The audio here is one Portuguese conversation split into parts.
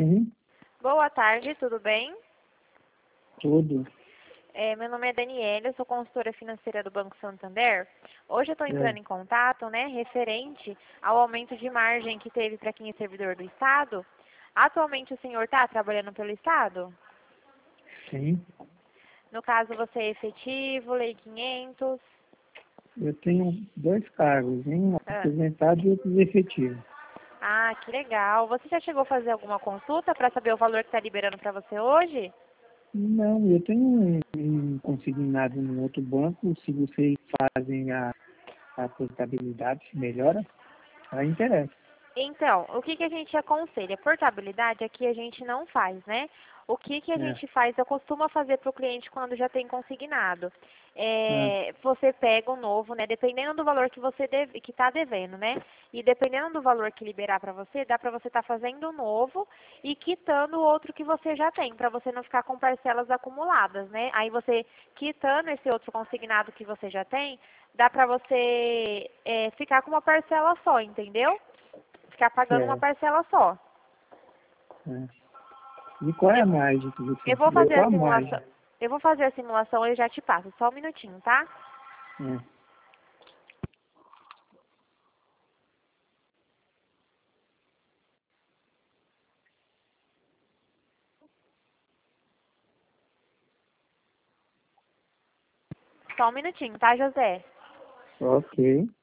Sim, Boa tarde, tudo bem? tudo. Meu nome é Daniela, eu sou consultora financeira do Banco Santander. Hoje eu estou É, entrando em contato, né, referente ao aumento de margem que teve para quem é servidor do Estado. Atualmente o senhor está trabalhando pelo Estado? sim. No caso, você é efetivo, Lei 500? Eu tenho dois cargos, um Ah, aposentado e outro efetivo. que legal. Você já chegou a fazer alguma consulta para saber o valor que está liberando para você hoje? Não, eu tenho um consignado no outro banco. Se vocês fazem a aposentabilidade, se melhora, aí interessa. Então, o que a gente aconselha? Portabilidade aqui a gente não faz, né? O que a É, gente faz, eu costumo fazer para o cliente quando já tem consignado. é, Você pega o novo, né? Dependendo do valor que você que está devendo, né? E dependendo do valor que liberar para você, dá para você estar fazendo o novo e quitando o outro que você já tem, para você não ficar com parcelas acumuladas, né? Aí você quitando esse outro consignado que você já tem, dá para você ficar com uma parcela só, entendeu? Ficar pagando uma certo. parcela só. É. E qual é Eu, a margem que eu você... vou fazer Qual a a simulação. margem? Eu vou fazer a simulação e já te passo. Só um minutinho, tá? É. Só um minutinho, tá, José? Ok.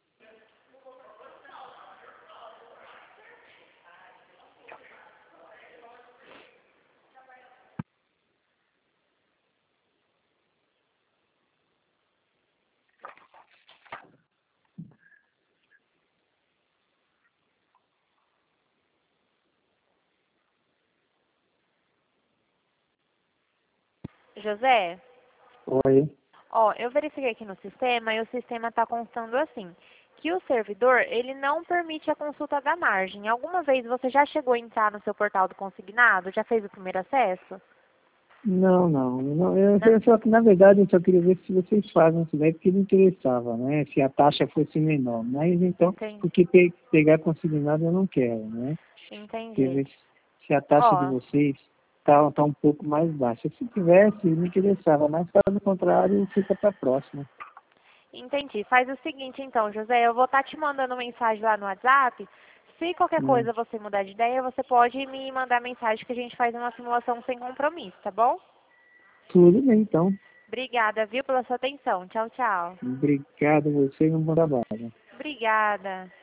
José, Oi. ó, eu verifiquei aqui no sistema e o sistema está constando assim, que o servidor, ele não permite a consulta da margem. Alguma vez você já chegou a entrar no seu portal do consignado? Já fez o primeiro acesso? Não, não. Não. Eu só que, na verdade, eu só queria ver se vocês fazem isso daí, porque não interessava, né? Se a taxa fosse menor. Mas, então, Entendi. porque pegar consignado eu não quero, né? Quer Entendi. ver se a taxa de Ó, vocês tá um pouco mais baixa. Se tivesse, não interessava, mas, caso contrário, fica para a próxima. entendi. Faz o seguinte então, José, eu vou estar te mandando mensagem lá no WhatsApp. Se qualquer Né? coisa você mudar de ideia, você pode me mandar mensagem que a gente faz uma simulação sem compromisso, tá bom? Tudo bem, então. Obrigada, viu, pela sua atenção. Tchau, tchau. Obrigado a você e um bom trabalho. Obrigada.